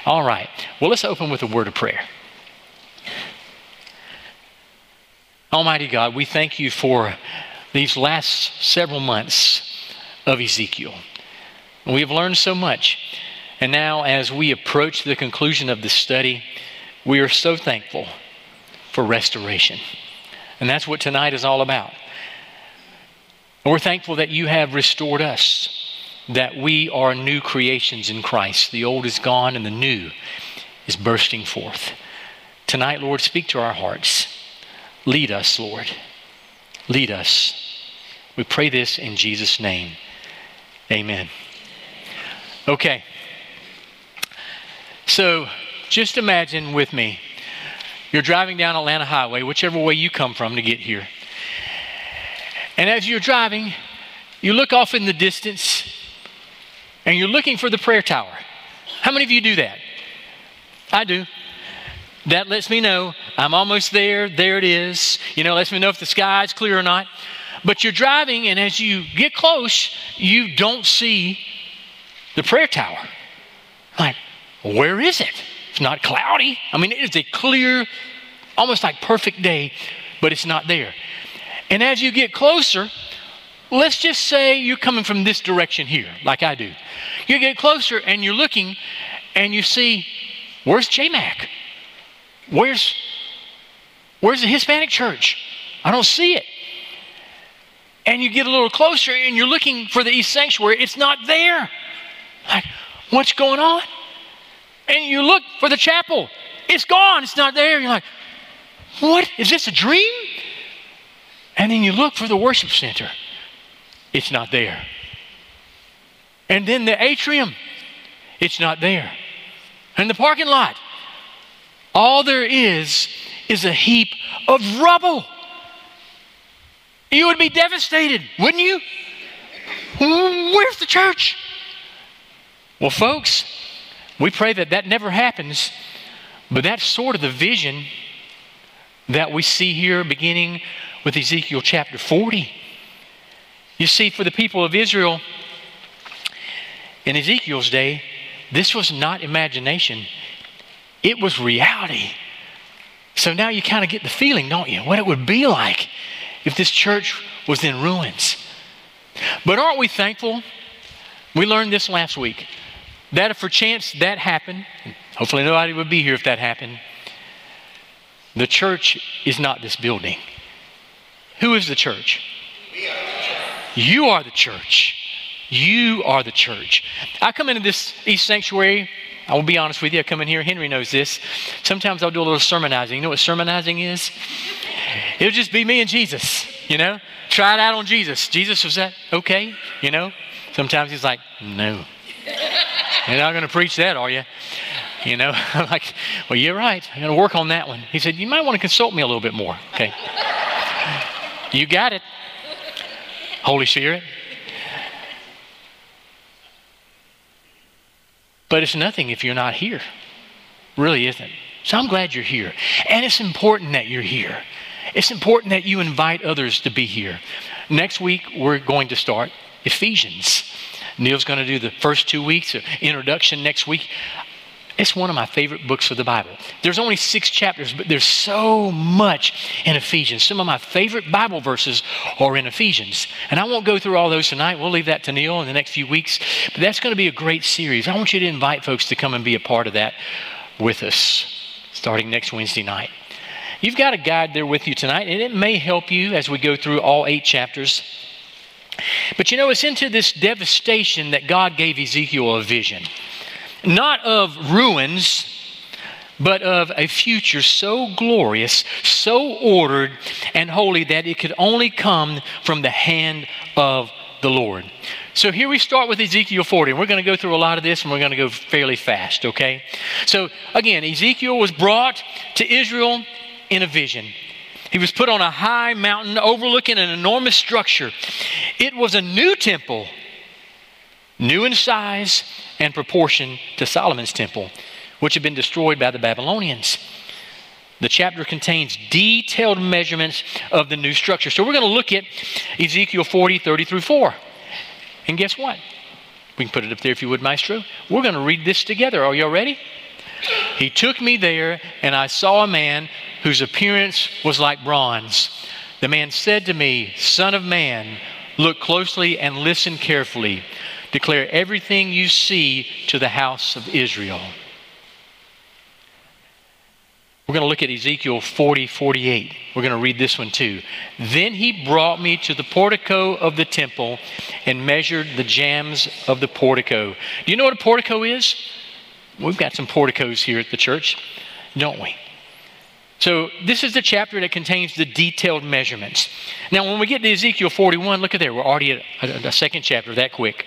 All right. Well, let's open with a word of prayer. Almighty God, we thank you for these last several months of Ezekiel. We have learned so much. And now as we approach the conclusion of this study, we are so thankful for restoration. And that's what tonight is all about. And we're thankful that you have restored us, that we are new creations in Christ. The old is gone and the new is bursting forth. Tonight, Lord, speak to our hearts. Lead us, Lord. Lead us. We pray this in Jesus' name. Amen. Okay. So, just imagine with me, you're driving down Atlanta Highway, whichever way you come from to get here. And as you're driving, you look off in the distance and you're looking for the prayer tower. How many of you do that? I do. That lets me know I'm almost there. There it is. You know, lets me know if the sky's clear or not. But you're driving, and as you get close, you don't see the prayer tower. Like, where is it? It's not cloudy. I mean, it is a clear, almost like perfect day, but it's not there. And as you get closer, let's just say you're coming from this direction here, like I do. You get closer and you're looking and you see, where's JMAC? Where's the Hispanic church? I don't see it. And you get a little closer and you're looking for the East Sanctuary. It's not there. Like, what's going on? And you look for the chapel. It's gone. It's not there. You're like, what? Is this a dream? And then you look for the worship center. It's not there. And then the atrium. It's not there. And the parking lot. All there is a heap of rubble. You would be devastated, wouldn't you? Where's the church? Well, folks, we pray that that never happens, but that's sort of the vision that we see here beginning with Ezekiel chapter 40. You see, for the people of Israel in Ezekiel's day, this was not imagination. It was reality. So now you kind of get the feeling, don't you? What it would be like if this church was in ruins. But aren't we thankful? We learned this last week. That if for chance that happened, hopefully nobody would be here if that happened, the church is not this building. Who is the church? You are the church. You are the church. I come into this East Sanctuary. I will be honest with you. I come in here. Henry knows this. Sometimes I'll do a little sermonizing. You know what sermonizing is? It'll just be me and Jesus, you know. Try it out on Jesus. Jesus, was that okay? You know. Sometimes he's like, no. You're not going to preach that, are you? You know. I'm like, well, you're right. I'm going to work on that one. He said, you might want to consult me a little bit more. Okay. You got it. Holy Spirit. But it's nothing if you're not here. Really isn't. So I'm glad you're here. And it's important that you're here. It's important that you invite others to be here. Next week, we're going to start Ephesians. Neil's going to do the first 2 weeks of introduction next week. It's one of my favorite books of the Bible. There's only 6 chapters, but there's so much in Ephesians. Some of my favorite Bible verses are in Ephesians. And I won't go through all those tonight. We'll leave that to Neil in the next few weeks. But that's going to be a great series. I want you to invite folks to come and be a part of that with us starting next Wednesday night. You've got a guide there with you tonight, and it may help you as we go through all 8 chapters. But you know, it's into this devastation that God gave Ezekiel a vision. Not of ruins, but of a future so glorious, so ordered and holy that it could only come from the hand of the Lord. So here we start with Ezekiel 40. And we're going to go through a lot of this and we're going to go fairly fast, okay? So again, Ezekiel was brought to Israel in a vision. He was put on a high mountain overlooking an enormous structure. It was a new temple, new in size and proportion to Solomon's temple, which had been destroyed by the Babylonians. The chapter contains detailed measurements of the new structure. So we're going to look at Ezekiel 40, 30 through 4. And guess what? We can put it up there if you would, Maestro. We're going to read this together. Are y'all ready? He took me there, and I saw a man whose appearance was like bronze. The man said to me, Son of man, look closely and listen carefully. Declare everything you see to the house of Israel. We're going to look at Ezekiel 40:48. We're going to read this one too. Then he brought me to the portico of the temple and measured the jambs of the portico. Do you know what a portico is? We've got some porticos here at the church, don't we? So this is the chapter that contains the detailed measurements. Now when we get to Ezekiel 41, look at there. We're already at a second chapter that quick.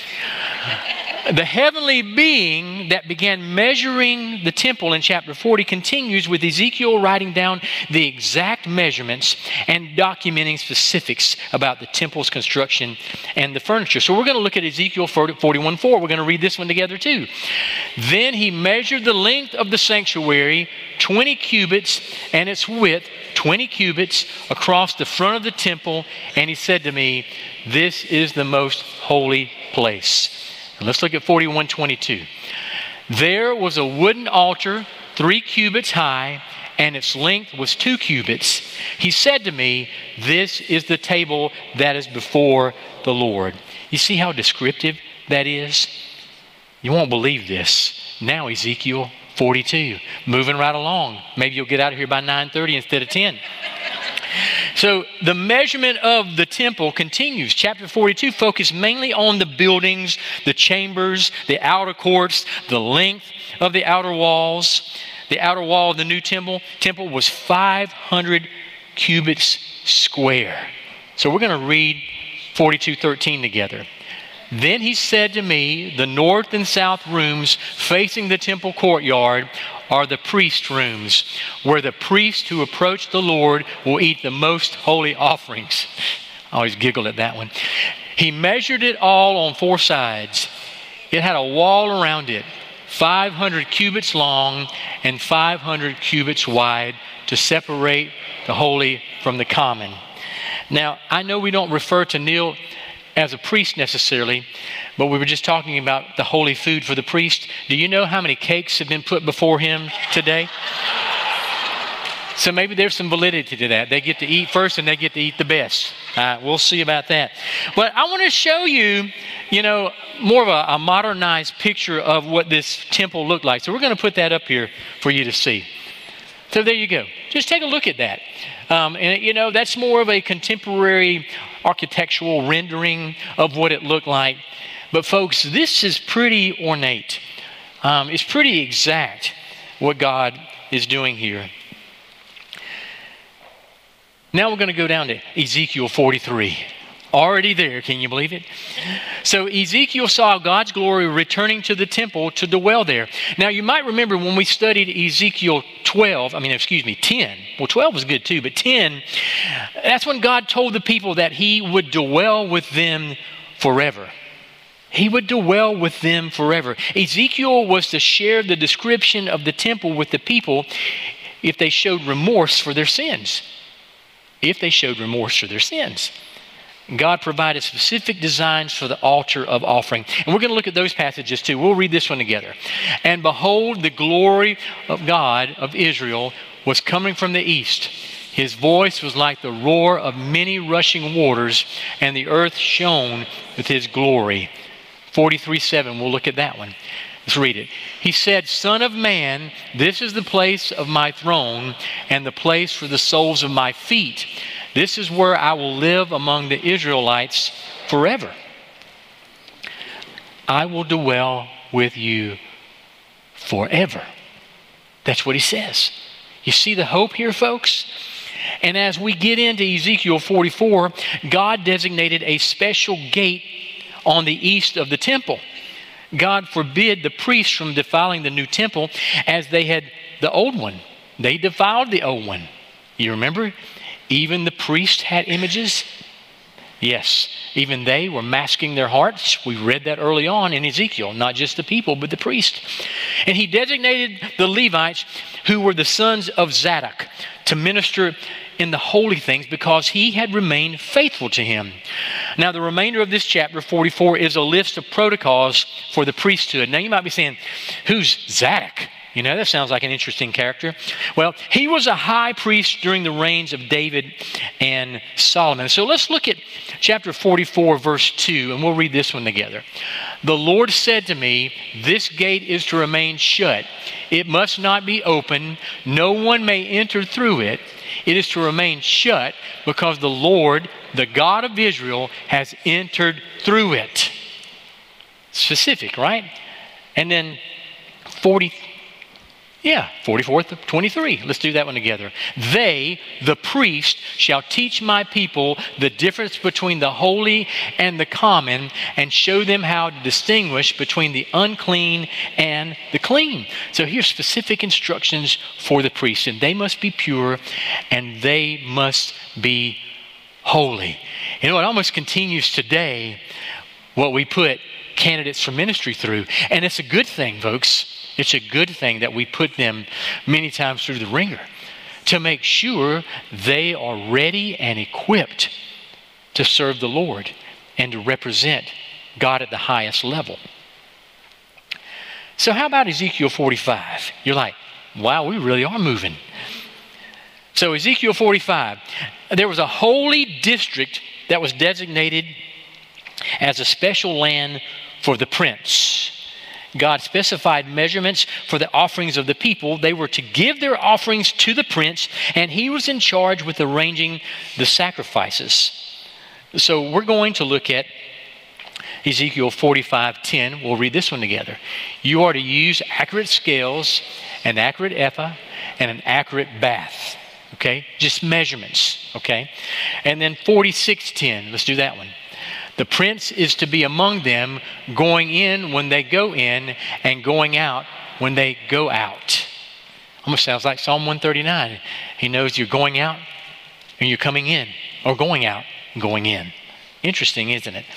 The heavenly being that began measuring the temple in chapter 40 continues with Ezekiel writing down the exact measurements and documenting specifics about the temple's construction and the furniture. So we're going to look at Ezekiel 41:4. We're going to read this one together too. Then he measured the length of the sanctuary 20 cubits and its width 20 cubits across the front of the temple, and he said to me, this is the most holy place. And let's look at 41:22. There was a wooden altar 3 cubits high, and its length was 2 cubits. He said to me, this is the table that is before the Lord. You see how descriptive that is? You won't believe this. Now Ezekiel 42. Moving right along. Maybe you'll get out of here by 9:30 instead of 10. So the measurement of the temple continues. Chapter 42 focused mainly on the buildings, the chambers, the outer courts, the length of the outer walls. The outer wall of the new temple was 500 cubits square. So we're going to read 42:13 together. Then he said to me, the north and south rooms facing the temple courtyard are the priest rooms, where the priests who approach the Lord will eat the most holy offerings. I always giggle at that one. He measured it all on 4 sides. It had a wall around it, 500 cubits long and 500 cubits wide, to separate the holy from the common. Now, I know we don't refer to Neil as a priest necessarily, but we were just talking about the holy food for the priest. Do you know how many cakes have been put before him today? So maybe there's some validity to that. They get to eat first and they get to eat the best. We'll see about that. But I want to show you, more of a modernized picture of what this temple looked like. So we're going to put that up here for you to see. So there you go. Just take a look at that. And that's more of a contemporary architectural rendering of what it looked like. But folks, this is pretty ornate. It's pretty exact what God is doing here. Now we're going to go down to Ezekiel 43. Already there, can you believe it? So Ezekiel saw God's glory returning to the temple to dwell there. Now you might remember when we studied Ezekiel 10. Well, 12 was good too, but 10, that's when God told the people that he would dwell with them forever. He would dwell with them forever. Ezekiel was to share the description of the temple with the people if they showed remorse for their sins. If they showed remorse for their sins. God provided specific designs for the altar of offering. And we're going to look at those passages too. We'll read this one together. And behold, the glory of God of Israel was coming from the east. His voice was like the roar of many rushing waters, and the earth shone with his glory. 43:7, we'll look at that one. Let's read it. He said, Son of man, this is the place of my throne and the place for the soles of my feet. This is where I will live among the Israelites forever. I will dwell with you forever. That's what he says. You see the hope here, folks? And as we get into Ezekiel 44, God designated a special gate on the east of the temple. God forbid the priests from defiling the new temple as they had the old one. They defiled the old one. You remember? Even the priests had images. Yes, even they were masking their hearts. We read that early on in Ezekiel, not just the people, but the priests. And he designated the Levites, who were the sons of Zadok, to minister in the holy things because he had remained faithful to him. Now, the remainder of this chapter 44 is a list of protocols for the priesthood. Now, you might be saying, who's Zadok? You know, that sounds like an interesting character. Well, he was a high priest during the reigns of David and Solomon. So let's look at chapter 44, verse 2, and we'll read this one together. The Lord said to me, this gate is to remain shut. It must not be open. No one may enter through it. It is to remain shut because the Lord, the God of Israel, has entered through it. Specific, right? And then 23. Let's do that one together. They, the priest, shall teach my people the difference between the holy and the common, and show them how to distinguish between the unclean and the clean. So here's specific instructions for the priests, and they must be pure and they must be holy. You know, it almost continues today what we put candidates for ministry through. And it's a good thing, folks. It's a good thing that we put them many times through the ringer to make sure they are ready and equipped to serve the Lord and to represent God at the highest level. So how about Ezekiel 45? You're like, wow, we really are moving. So Ezekiel 45, there was a holy district that was designated as a special land for the prince. God specified measurements for the offerings of the people. They were to give their offerings to the prince, and he was in charge with arranging the sacrifices. So we're going to look at Ezekiel 45:10. We'll read this one together. You are to use accurate scales, an accurate ephah, and an accurate bath. Okay? Just measurements. Okay? And then 46:10. Let's do that one. The prince is to be among them, going in when they go in and going out when they go out. Almost sounds like Psalm 139. He knows you're going out and you're coming in, or going out and going in. Interesting, isn't it?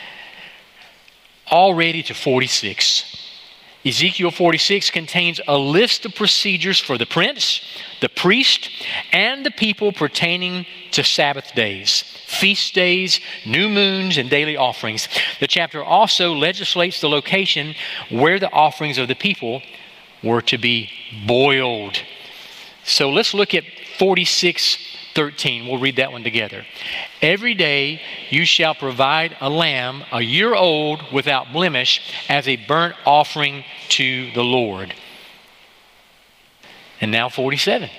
Already to 46. Ezekiel 46 contains a list of procedures for the prince, the priest, and the people pertaining to Sabbath days, feast days, new moons, and daily offerings. The chapter also legislates the location where the offerings of the people were to be boiled. So let's look at 46:13. We'll read that one together. Every day you shall provide a lamb a year old without blemish as a burnt offering to the Lord. And now 47.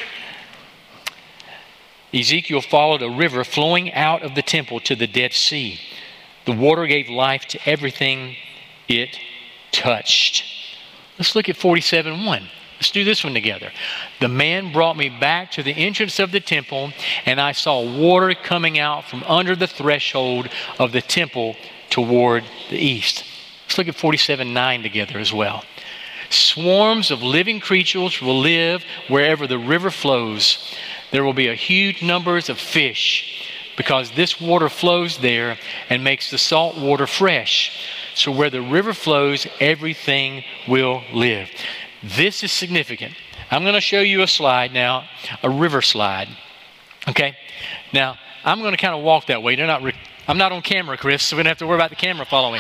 Ezekiel followed a river flowing out of the temple to the Dead Sea. The water gave life to everything it touched. Let's look at 47:1. Let's do this one together. The man brought me back to the entrance of the temple, and I saw water coming out from under the threshold of the temple toward the east. Let's look at 47:9 together as well. Swarms of living creatures will live wherever the river flows. There will be a huge numbers of fish because this water flows there and makes the salt water fresh. So where the river flows, everything will live. This is significant. I'm going to show you a slide now, a river slide. Okay? Now, I'm going to kind of walk that way. I'm not on camera, Chris, so we don't have to worry about the camera following.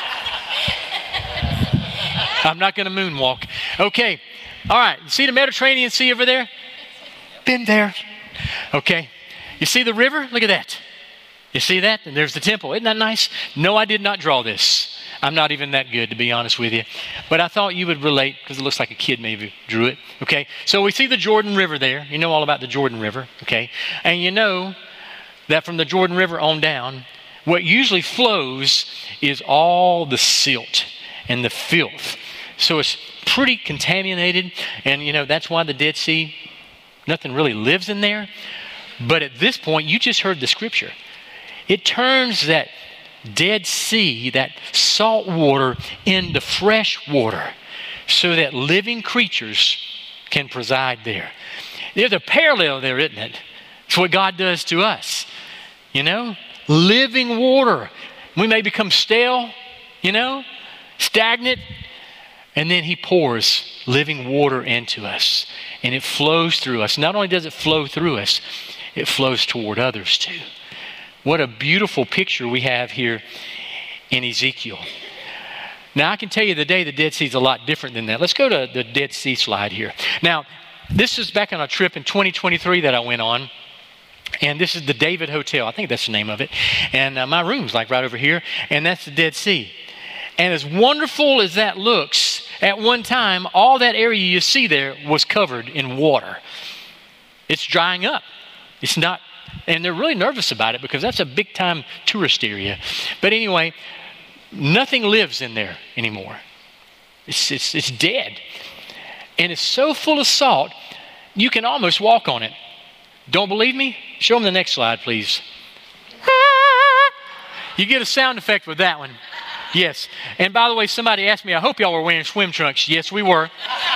I'm not going to moonwalk. Okay. All right. You see the Mediterranean Sea over there? Been there. Okay. You see the river? Look at that. You see that? And there's the temple. Isn't that nice? No, I did not draw this. I'm not even that good, to be honest with you. But I thought you would relate because it looks like a kid maybe drew it. Okay. So we see the Jordan River there. You know all about the Jordan River. Okay. And you know that from the Jordan River on down, what usually flows is all the silt and the filth. So it's pretty contaminated. And you know, that's why the Dead Sea, nothing really lives in there. But at this point, you just heard the scripture. It turns that Dead Sea, that salt water, into fresh water so that living creatures can preside there. There's a parallel there, isn't it? It's what God does to us. You know, living water. We may become stale, you know, stagnant, and then He pours living water into us, and it flows through us. Not only does it flow through us, it flows toward others too. What a beautiful picture we have here in Ezekiel. Now, I can tell you the day of the Dead Sea is a lot different than that. Let's go to the Dead Sea slide here. Now, this is back on a trip in 2023 that I went on. And this is the David Hotel. I think that's the name of it. And my room's like right over here. And that's the Dead Sea. And as wonderful as that looks, at one time, all that area you see there was covered in water. It's drying up. It's not, and they're really nervous about it because that's a big time tourist area. But anyway, nothing lives in there anymore. It's dead. And it's so full of salt, you can almost walk on it. Don't believe me? Show them the next slide, please. You get a sound effect with that one. Yes. And by the way, somebody asked me, I hope y'all were wearing swim trunks. Yes, we were.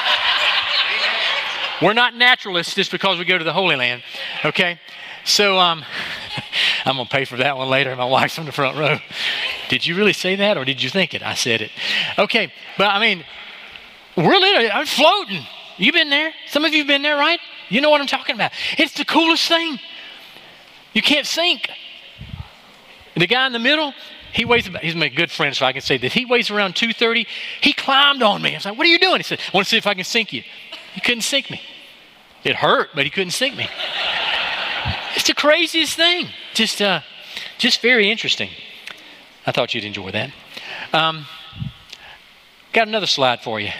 We're not naturalists just because we go to the Holy Land. Okay? So I'm going to pay for that one later. My wife's on the front row. Did you really say that or did you think it? I said it. Okay. But I mean, we're literally, I'm floating. You been there? Some of you have been there, right? You know what I'm talking about. It's the coolest thing. You can't sink. The guy in the middle, he's my good friend, so I can say that he weighs around 230. He climbed on me. I was like, what are you doing? He said, I want to see if I can sink you. He couldn't sink me. It hurt, but he couldn't sink me. It's the craziest thing. Just very interesting. I thought you'd enjoy that. Got another slide for you.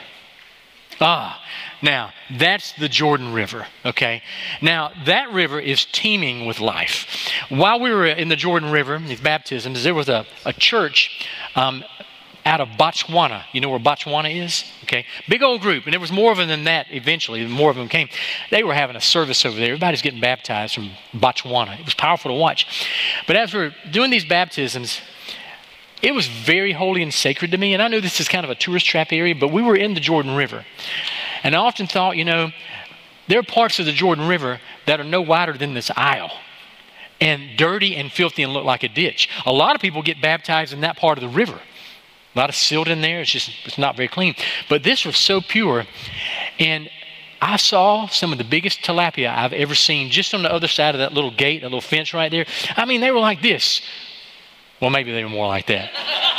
Now, that's the Jordan River, okay? Now, that river is teeming with life. While we were in the Jordan River, these baptisms, there was a church out of Botswana. You know where Botswana is? Okay, big old group. And there was more of them than that eventually. More of them came. They were having a service over there. Everybody's getting baptized from Botswana. It was powerful to watch. But as we're doing these baptisms, it was very holy and sacred to me. And I know this is kind of a tourist trap area, but we were in the Jordan River. And I often thought, there are parts of the Jordan River that are no wider than this aisle and dirty and filthy and look like a ditch. A lot of people get baptized in that part of the river. A lot of silt in there. It's not very clean. But this was so pure. And I saw some of the biggest tilapia I've ever seen just on the other side of that little gate, that little fence right there. I mean, they were like this. Well, maybe they were more like that.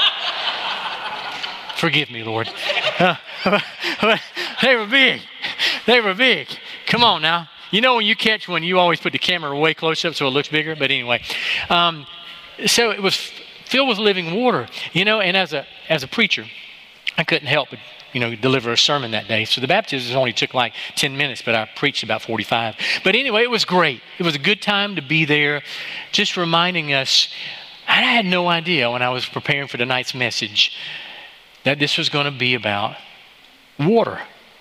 Forgive me, Lord. They were big. They were big. Come on now. When you catch one, you always put the camera way close up so it looks bigger. But anyway, so it was filled with living water. And as a preacher, I couldn't help but deliver a sermon that day. So the baptism only took like 10 minutes, but I preached about 45. But anyway, it was great. It was a good time to be there, just reminding us. I had no idea when I was preparing for tonight's message that this was going to be about water,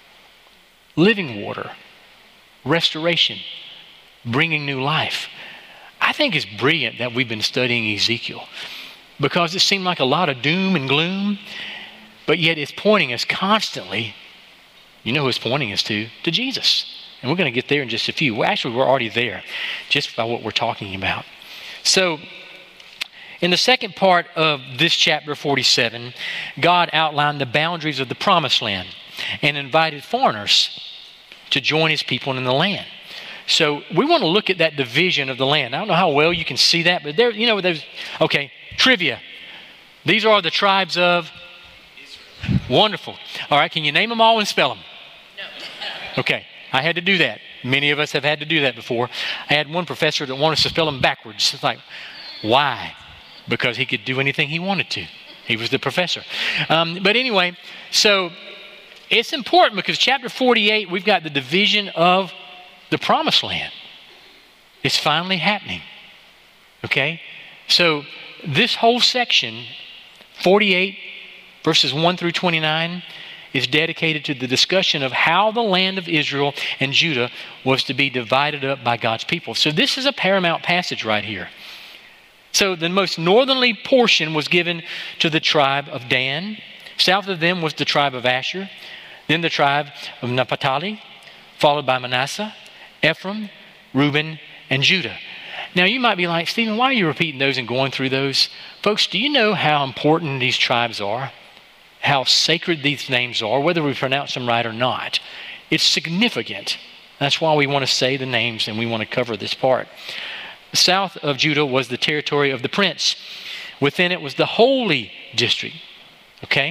living water, restoration, bringing new life. I think it's brilliant that we've been studying Ezekiel because it seemed like a lot of doom and gloom, but yet it's pointing us constantly, who it's pointing us to Jesus. And we're going to get there in just a few. Well, actually, we're already there just by what we're talking about. So, in the second part of this chapter 47, God outlined the boundaries of the promised land and invited foreigners to join his people in the land. So we want to look at that division of the land. I don't know how well you can see that, but there's, okay, trivia. These are the tribes of Israel. Wonderful. All right, can you name them all and spell them? No. Okay, I had to do that. Many of us have had to do that before. I had one professor that wanted us to spell them backwards. It's like, why? Because he could do anything he wanted to. He was the professor. But anyway, so it's important because chapter 48, we've got the division of the promised land. It's finally happening. Okay? So this whole section, 48 verses 1 through 29, is dedicated to the discussion of how the land of Israel and Judah was to be divided up by God's people. So this is a paramount passage right here. So the most northerly portion was given to the tribe of Dan. South of them was the tribe of Asher. Then the tribe of Naphtali, followed by Manasseh, Ephraim, Reuben, and Judah. Now you might be like, Stephen, why are you repeating those and going through those? Folks, do you know how important these tribes are? How sacred these names are, whether we pronounce them right or not? It's significant. That's why we want to say the names and we want to cover this part. South of Judah was the territory of the prince. Within it was the holy district. Okay?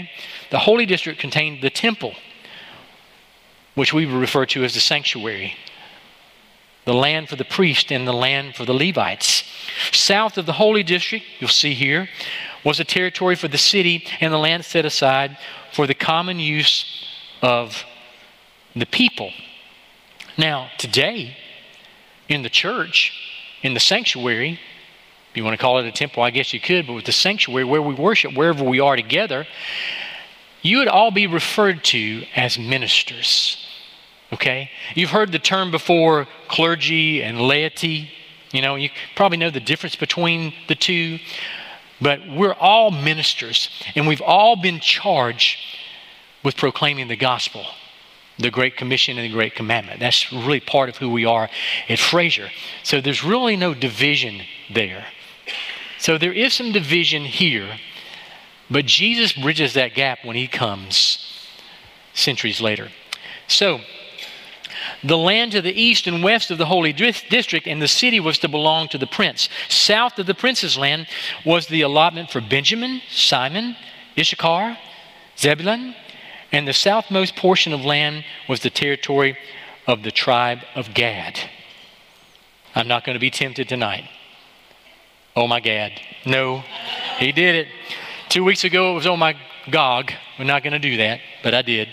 the holy district contained the temple, which we refer to as the sanctuary, the land for the priest and the land for the Levites. South of the holy district, you'll see here, was a territory for the city and the land set aside for the common use of the people. Now, today, in the church, in the sanctuary, if you want to call it a temple, I guess you could, but with the sanctuary where we worship, wherever we are together, you would all be referred to as ministers. Okay? You've heard the term before, clergy and laity. You know, you probably know the difference between the two. But we're all ministers, and we've all been charged with proclaiming the gospel, the Great Commission and the Great Commandment. That's really part of who we are at Fraser. So there's really no division there. So there is some division here, but Jesus bridges that gap when he comes centuries later. So the land to the east and west of the holy district and the city was to belong to the prince. South of the prince's land was the allotment for Benjamin, Simon, Issachar, Zebulun, and the southmost portion of land was the territory of the tribe of Gad. I'm not going to be tempted tonight. Oh my Gad. No, he did it. 2 weeks ago it was oh my Gog. We're not going to do that, but I did.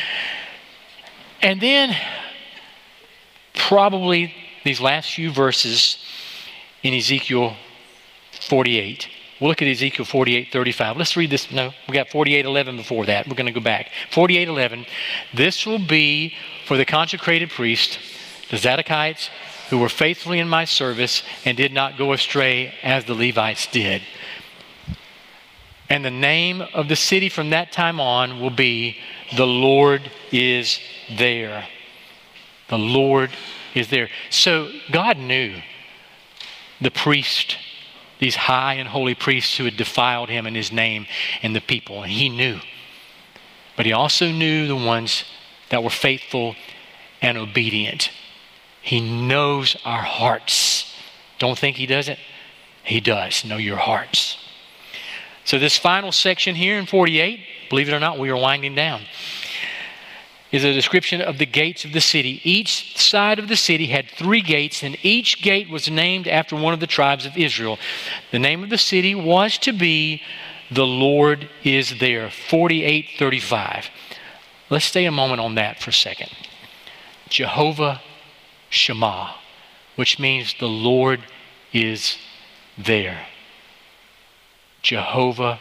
And then probably these last few verses in Ezekiel 48. We'll look at Ezekiel 48:35. Let's read this. No, we got 48:11 before that. We're going to go back. 48:11. This will be for the consecrated priest, the Zadokites, who were faithfully in my service and did not go astray as the Levites did. And the name of the city from that time on will be the Lord is there. The Lord is there. So God knew the priest, these high and holy priests who had defiled him and his name and the people. And he knew. But he also knew the ones that were faithful and obedient. He knows our hearts. Don't think he doesn't. He does know your hearts. So this final section here in 48, believe it or not, we are winding down, is a description of the gates of the city. Each side of the city had 3 gates, and each gate was named after one of the tribes of Israel. The name of the city was to be the Lord is there. 48:35. Let's stay a moment on that for a second. Jehovah Shammah, which means the Lord is there. Jehovah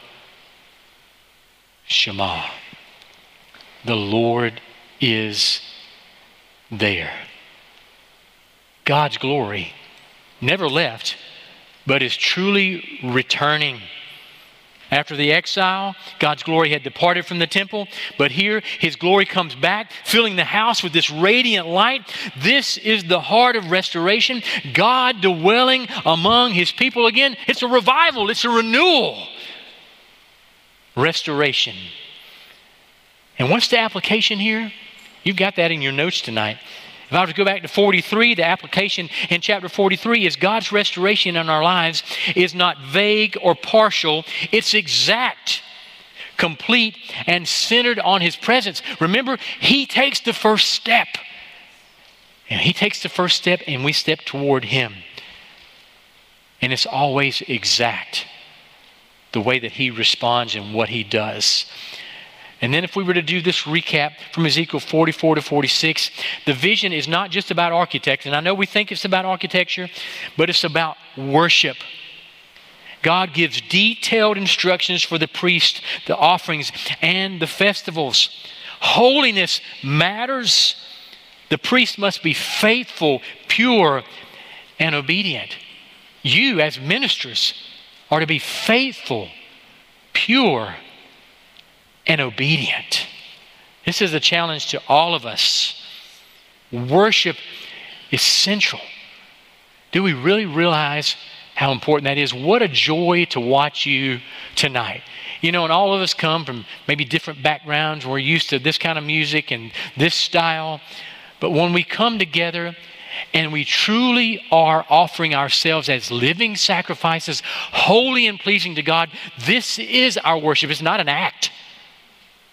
Shammah. The Lord is there. God's glory never left, but is truly returning. After the exile, God's glory had departed from the temple, but here His glory comes back, filling the house with this radiant light. This is the heart of restoration. God dwelling among His people again. It's a revival. It's a renewal. Restoration. And what's the application here? You've got that in your notes tonight. If I were to go back to 43, the application in chapter 43 is God's restoration in our lives is not vague or partial. It's exact, complete, and centered on His presence. Remember, He takes the first step. And He takes the first step and we step toward Him. And it's always exact, the way that He responds and what He does. And then if we were to do this recap from Ezekiel 44 to 46, the vision is not just about architecture. And I know we think it's about architecture, but it's about worship. God gives detailed instructions for the priest, the offerings, and the festivals. Holiness matters. The priest must be faithful, pure, and obedient. You, as ministers, are to be faithful, pure, and obedient. This is a challenge to all of us. Worship is central. Do we really realize how important that is? What a joy to watch you tonight. You know, and all of us come from maybe different backgrounds. We're used to this kind of music and this style. But when we come together and we truly are offering ourselves as living sacrifices, holy and pleasing to God, this is our worship. It's not an act.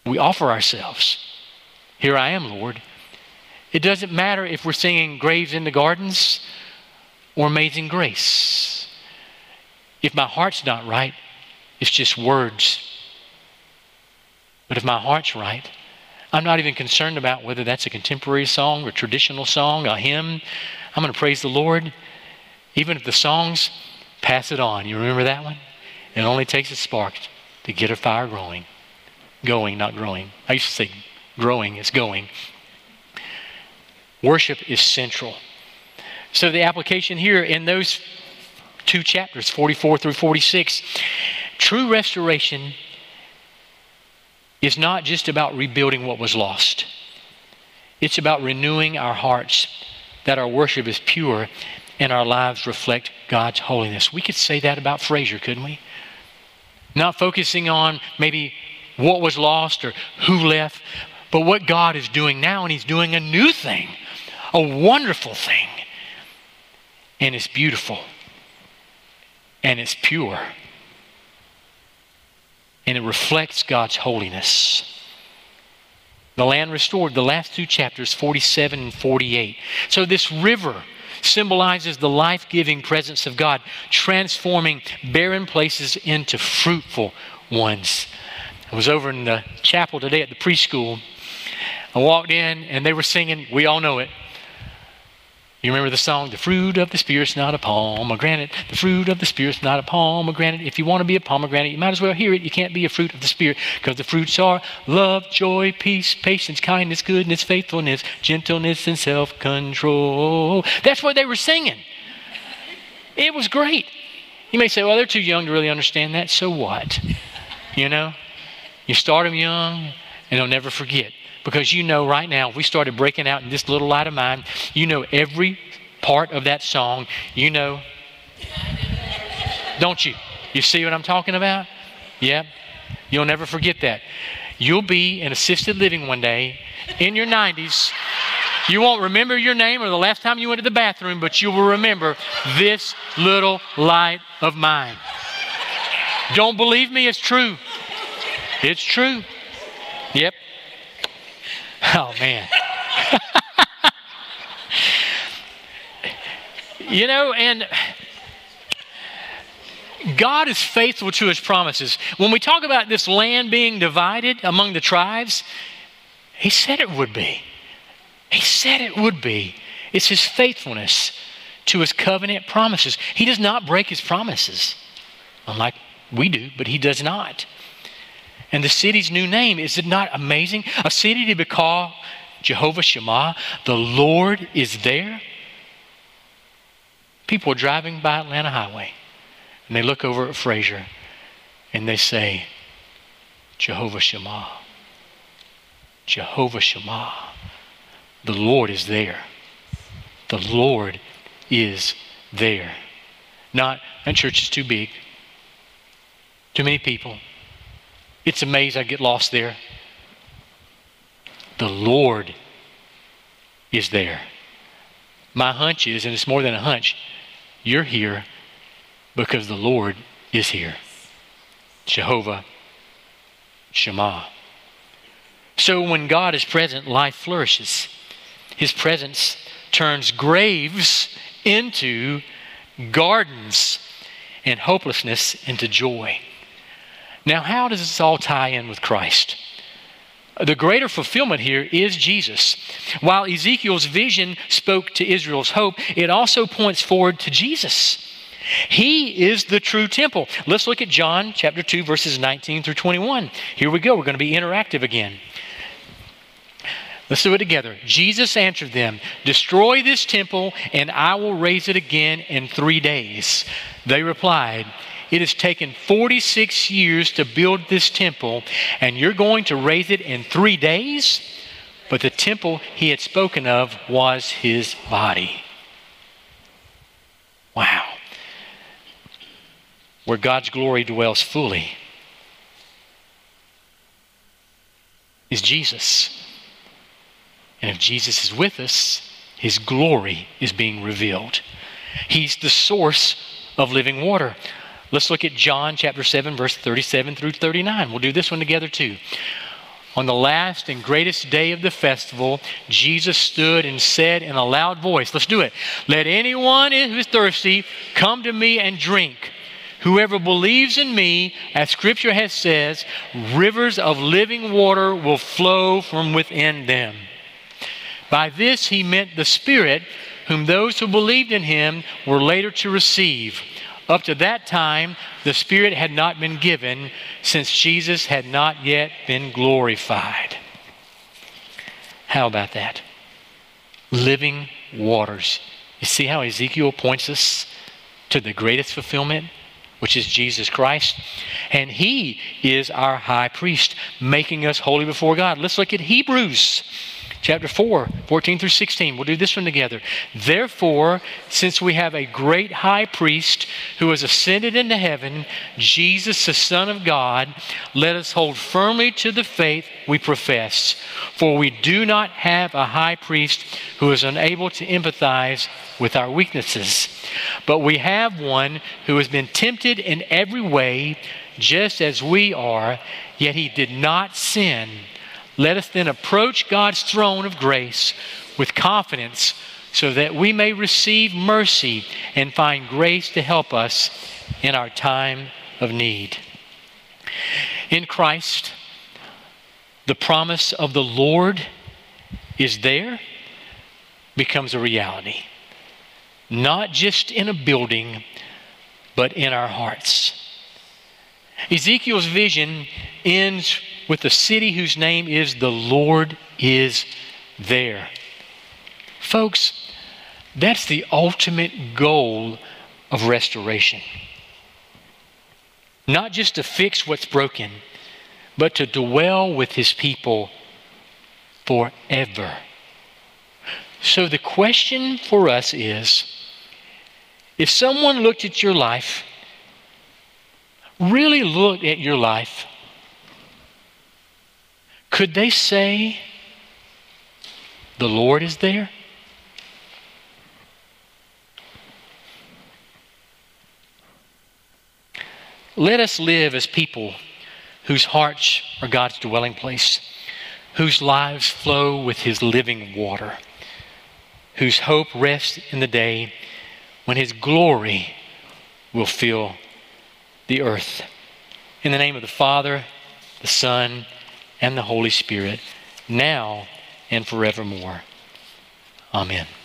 We offer ourselves. Here I am, Lord. It doesn't matter if we're singing Graves in the Gardens or Amazing Grace. If my heart's not right, it's just words. But if my heart's right, I'm not even concerned about whether that's a contemporary song or traditional song, a hymn. I'm going to praise the Lord. Even if the songs, pass it on. You remember that one? It only takes a spark to get a fire growing. Going, not growing. I used to say growing, it's going. Worship is central. So the application here in those 2 chapters, 44 through 46, true restoration is not just about rebuilding what was lost. It's about renewing our hearts, that our worship is pure and our lives reflect God's holiness. We could say that about Fraser, couldn't we? Not focusing on maybe what was lost or who left, but what God is doing now, and He's doing a new thing, a wonderful thing. And it's beautiful. And it's pure. And it reflects God's holiness. The land restored, the last 2 chapters, 47 and 48. So this river symbolizes the life-giving presence of God, transforming barren places into fruitful ones. I was over in the chapel today at the preschool. I walked in and they were singing, we all know it. You remember the song, the fruit of the Spirit's not a pomegranate. The fruit of the Spirit's not a pomegranate. If you want to be a pomegranate, you might as well hear it. You can't be a fruit of the Spirit because the fruits are love, joy, peace, patience, kindness, goodness, faithfulness, gentleness, and self-control. That's what they were singing. It was great. You may say, well, they're too young to really understand that. So what? You know, you start them young and they'll never forget. Because you know right now, if we started breaking out in this little light of mine, you know every part of that song. You know, don't you? You see what I'm talking about? Yeah. You'll never forget that. You'll be in assisted living one day in your 90s. You won't remember your name or the last time you went to the bathroom, but you will remember this little light of mine. Don't believe me? It's true. It's true. Yep. Oh, man. You know, and God is faithful to His promises. When we talk about this land being divided among the tribes, He said it would be. He said it would be. It's His faithfulness to His covenant promises. He does not break His promises, unlike we do, but He does not. And the city's new name, is it not amazing? A city to be called Jehovah Shammah. The Lord is there. People are driving by Atlanta Highway and they look over at Fraser and they say, Jehovah Shammah. Jehovah Shammah. The Lord is there. The Lord is there. Not, that church is too big. Too many people. It's a maze, I get lost there. The Lord is there. My hunch is, and it's more than a hunch, you're here because the Lord is here. Jehovah Shammah. So when God is present, life flourishes. His presence turns graves into gardens and hopelessness into joy. Now, how does this all tie in with Christ? The greater fulfillment here is Jesus. While Ezekiel's vision spoke to Israel's hope, it also points forward to Jesus. He is the true temple. Let's look at John chapter 2, verses 19 through 21. Here we go. We're going to be interactive again. Let's do it together. Jesus answered them, destroy this temple and I will raise it again in 3 days. They replied, it has taken 46 years to build this temple, and you're going to raise it in 3 days? But the temple he had spoken of was his body. Wow. Where God's glory dwells fully is Jesus. And if Jesus is with us, His glory is being revealed. He's the source of living water. Let's look at John chapter 7, verse 37 through 39. We'll do this one together too. On the last and greatest day of the festival, Jesus stood and said in a loud voice, let's do it, "Let anyone who is thirsty come to me and drink. Whoever believes in me, as Scripture has said, rivers of living water will flow from within them." By this he meant the Spirit, whom those who believed in him were later to receive. Up to that time, the Spirit had not been given, since Jesus had not yet been glorified. How about that? Living waters. You see how Ezekiel points us to the greatest fulfillment, which is Jesus Christ? And he is our high priest, making us holy before God. Let's look at Hebrews chapter 4, 14 through 16. We'll do this one together. "Therefore, since we have a great high priest who has ascended into heaven, Jesus, the Son of God, let us hold firmly to the faith we profess. For we do not have a high priest who is unable to empathize with our weaknesses, but we have one who has been tempted in every way, just as we are, yet he did not sin. Let us then approach God's throne of grace with confidence, so that we may receive mercy and find grace to help us in our time of need." In Christ, the promise of the Lord is there, becomes a reality. Not just in a building, but in our hearts. Ezekiel's vision ends with a city whose name is "The Lord is there." Folks, that's the ultimate goal of restoration. Not just to fix what's broken, but to dwell with his people forever. So the question for us is, if someone looked at your life, really looked at your life, could they say, "The Lord is there"? Let us live as people whose hearts are God's dwelling place, whose lives flow with his living water, whose hope rests in the day when his glory will fill the earth. In the name of the Father, the Son, and the Holy Spirit, now and forevermore. Amen.